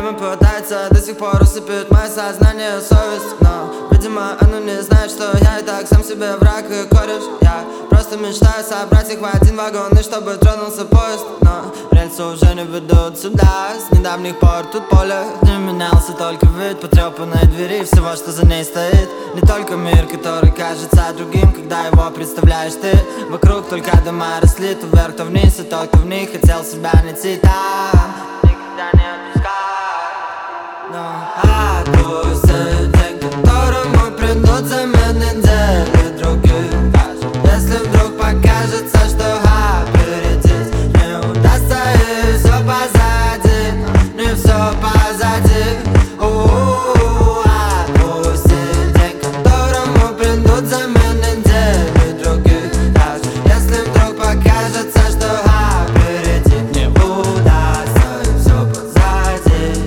Время пытается до сих пор усыпить мое сознание, совесть. Но, видимо, оно не знает, что я и так сам себе враг и кореш. Я просто мечтаю собрать их в один вагон, и чтобы тронулся поезд. Но рельсы уже не ведут сюда. С недавних пор тут поле не менялся, только вид потрепанной двери всего, что за ней стоит. Не только мир, который кажется другим, когда его представляешь ты. Вокруг только дома росли, то вверх, то вниз, и тот, кто в них хотел себя найти там, никогда не отпускай. Но отпусти день, которому придут замены недели других. Если вдруг покажется, что опередить не удастся, и все позади, не все позади. Отпусти день, которому придут замены недели других. Даже если вдруг покажется, что опередить не удастся, и все позади.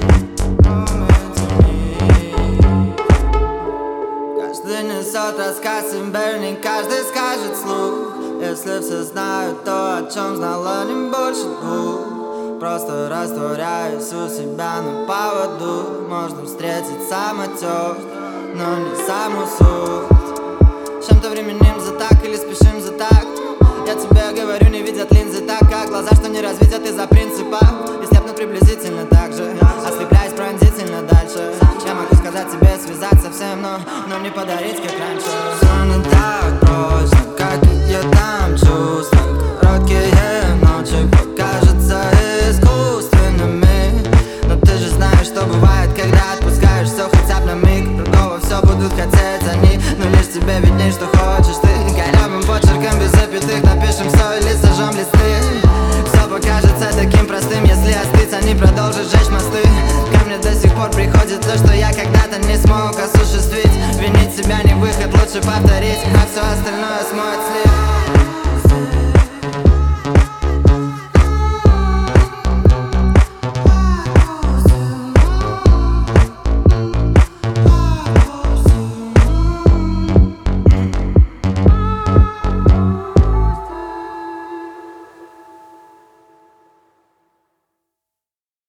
Каждый несет рассказ, не каждый скажет вслух. Если все знают то, о чем знала не больше двух. Просто растворяюсь у себя на поводу. Можно встретить самотек, но не саму суть. Чем-то временем за так или спешим за так. Я тебе говорю, не видят линзы так, как глаза, что не развидят из-за принципа. И слепнут приблизительно так же, ослепляясь пронзительно дальше. Я могу сказать тебе связаться всем, но не подарить, как раньше. Все не так просто, какие там чувства. Короткие ночи покажутся искусственными. Но ты же знаешь, что бывает, когда отпускаешь все хотя бы на миг. Другого все будут хотеть они, но лишь тебе видней, что хочешь ты. Корявым почерком без запятых напишем все или сожжем листы. Все покажется таким простым, если остыть, они продолжат жечь мосты. Ко мне до сих пор приходит то, что я когда-то не смог осуществить. Винить себя не выход, лучше повторить, а все остальное смоет слив.